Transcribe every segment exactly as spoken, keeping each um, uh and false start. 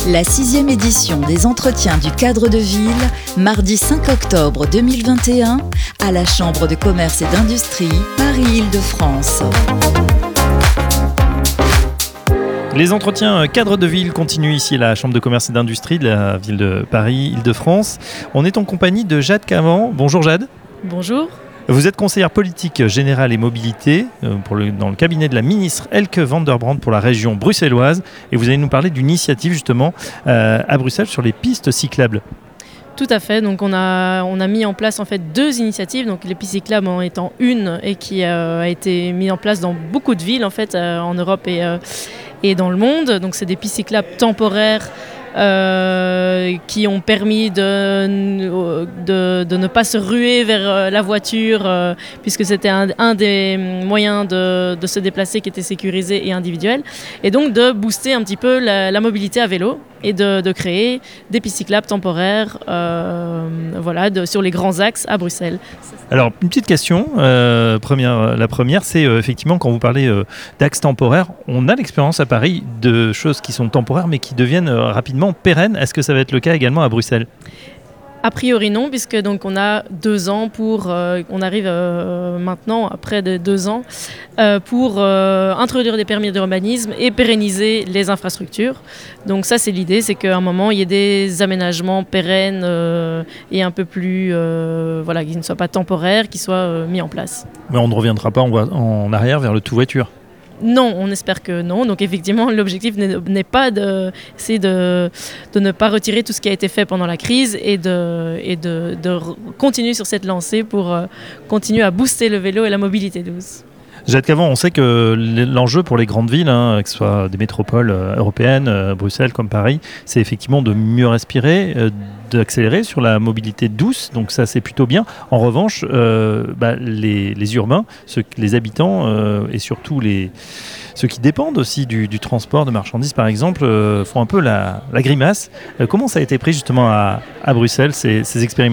La sixième édition des entretiens du cadre de ville, mardi cinq octobre deux mille vingt et un, à la Chambre de commerce et d'industrie, Paris-Île-de-France. Les entretiens cadres de ville continuent ici à la Chambre de commerce et d'industrie de la ville de Paris-Île-de-France. On est en compagnie de Jade Cavand. Bonjour Jade. Bonjour. Vous êtes conseillère politique générale et mobilité euh, pour le, dans le cabinet de la ministre Elke van der Brand pour la région bruxelloise. Et vous allez nous parler d'une initiative justement euh, à Bruxelles sur les pistes cyclables. Tout à fait. Donc on a, on a mis en place en fait deux initiatives. Donc les pistes cyclables en étant une et qui euh, a été mise en place dans beaucoup de villes en fait euh, en Europe et, euh, et dans le monde. Donc c'est des pistes cyclables temporaires. Euh, qui ont permis de, de, de ne pas se ruer vers la voiture euh, puisque c'était un, un des moyens de, de se déplacer qui était sécurisé et individuel, et donc de booster un petit peu la, la mobilité à vélo et de, de créer des pistes cyclables temporaires euh, voilà, de, sur les grands axes à Bruxelles. Alors une petite question, euh, première, la première c'est euh, effectivement quand vous parlez euh, d'axes temporaires, on a l'expérience à Paris de choses qui sont temporaires mais qui deviennent euh, rapidement pérenne. Est-ce que ça va être le cas également à Bruxelles ? A priori non, puisque donc on a deux ans pour, euh, on arrive euh, maintenant après de deux ans euh, pour euh, introduire des permis d'urbanisme et pérenniser les infrastructures. Donc ça c'est l'idée, c'est qu'à un moment il y ait des aménagements pérennes euh, et un peu plus, euh, voilà, qui ne soient pas temporaires, qui soient euh, mis en place. Mais on ne reviendra pas en, en arrière vers le tout voiture. Non, on espère que non. Donc effectivement, l'objectif n'est, n'est pas de, c'est de, de ne pas retirer tout ce qui a été fait pendant la crise et de, et de, de continuer sur cette lancée pour euh, continuer à booster le vélo et la mobilité douce. Jade Cavand, on sait que l'enjeu pour les grandes villes, hein, que ce soit des métropoles euh, européennes, euh, Bruxelles comme Paris, c'est effectivement de mieux respirer, euh, d'accélérer sur la mobilité douce, donc ça c'est plutôt bien. En revanche, euh, bah, les, les urbains, ceux, les habitants euh, et surtout les, ceux qui dépendent aussi du, du transport de marchandises par exemple, euh, font un peu la, la grimace. Euh, comment ça a été pris justement à, à Bruxelles, ces, ces expérimentations ?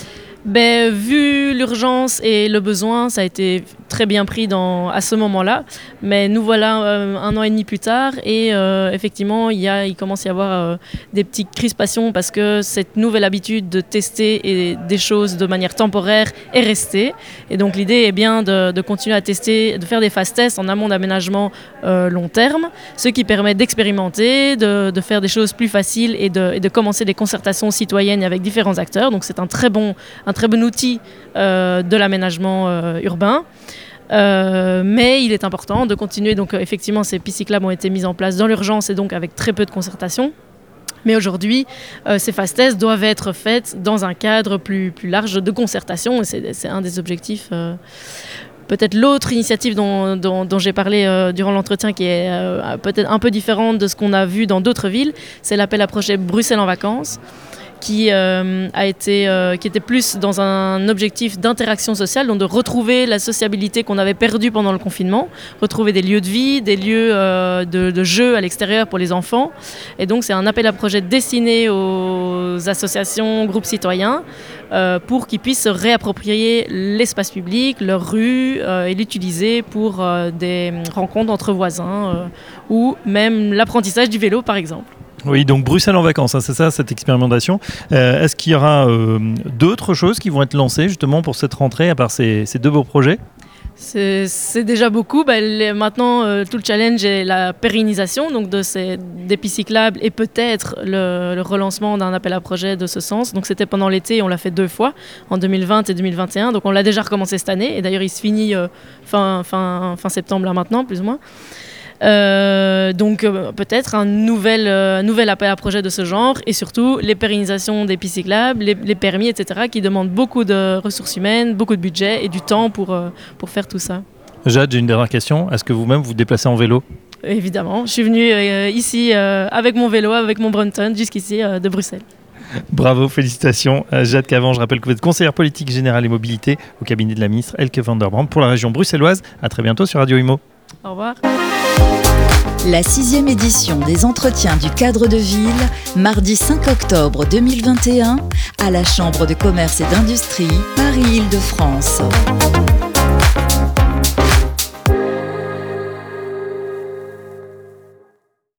Ben, vu l'urgence et le besoin, ça a été très bien pris dans, à ce moment-là. Mais nous voilà euh, un an et demi plus tard et euh, effectivement, il, y a, il commence à y avoir euh, des petites crispations parce que cette nouvelle habitude de tester et des choses de manière temporaire est restée. Et donc l'idée est bien de, de continuer à tester, de faire des phases tests en amont d'aménagement euh, long terme, ce qui permet d'expérimenter, de, de faire des choses plus faciles et de, et de commencer des concertations citoyennes avec différents acteurs. Donc c'est un très bon un très bon outil euh, de l'aménagement euh, urbain. Euh, mais il est important de continuer. Donc euh, effectivement, ces pistes cyclables ont été mises en place dans l'urgence et donc avec très peu de concertation. Mais aujourd'hui, euh, ces phases tests doivent être faites dans un cadre plus, plus large de concertation. Et c'est, c'est un des objectifs. Euh, Peut-être l'autre initiative dont, dont, dont j'ai parlé euh, durant l'entretien, qui est euh, peut-être un peu différente de ce qu'on a vu dans d'autres villes, c'est l'appel à projet Bruxelles en vacances, qui, euh, a été, euh, qui était plus dans un objectif d'interaction sociale, donc de retrouver la sociabilité qu'on avait perdue pendant le confinement, retrouver des lieux de vie, des lieux euh, de, de jeux à l'extérieur pour les enfants. Et donc c'est un appel à projet destiné aux associations, groupes citoyens, euh, pour qu'ils puissent se réapproprier l'espace public, leur rue, euh, et l'utiliser pour euh, des rencontres entre voisins euh, ou même l'apprentissage du vélo par exemple. Oui, donc Bruxelles en vacances, hein, c'est ça cette expérimentation. Euh, est-ce qu'il y aura euh, d'autres choses qui vont être lancées justement pour cette rentrée, à part ces, ces deux beaux projets ? C'est, c'est déjà beaucoup. Bah, les, maintenant, euh, tout le challenge est la pérennisation donc de ces, des pistes cyclables et peut-être le, le relancement d'un appel à projet de ce sens. Donc c'était pendant l'été, on l'a fait deux fois, en deux mille vingt et deux mille vingt et un. Donc on l'a déjà recommencé cette année. Et d'ailleurs, il se finit euh, fin, fin, fin septembre là maintenant, plus ou moins. Euh, donc euh, peut-être un nouvel, euh, nouvel appel à projet de ce genre et surtout les pérennisations des pistes cyclables, les, les permis, et cetera qui demandent beaucoup de ressources humaines, beaucoup de budget et du temps pour, euh, pour faire tout ça. Jade, j'ai une dernière question. Est-ce que vous-même vous déplacez en vélo ? Évidemment, je suis venue euh, ici euh, avec mon vélo, avec mon Brunton jusqu'ici euh, de Bruxelles. Bravo, félicitations. Jade Cavand, je rappelle que vous êtes conseillère politique générale et mobilité au cabinet de la ministre Elke van der Brand pour la région bruxelloise. À très bientôt sur Radio Imo. Au revoir. La sixième édition des entretiens du cadre de ville, mardi cinq octobre deux mille vingt et un, à la Chambre de commerce et d'industrie, Paris-Île-de-France.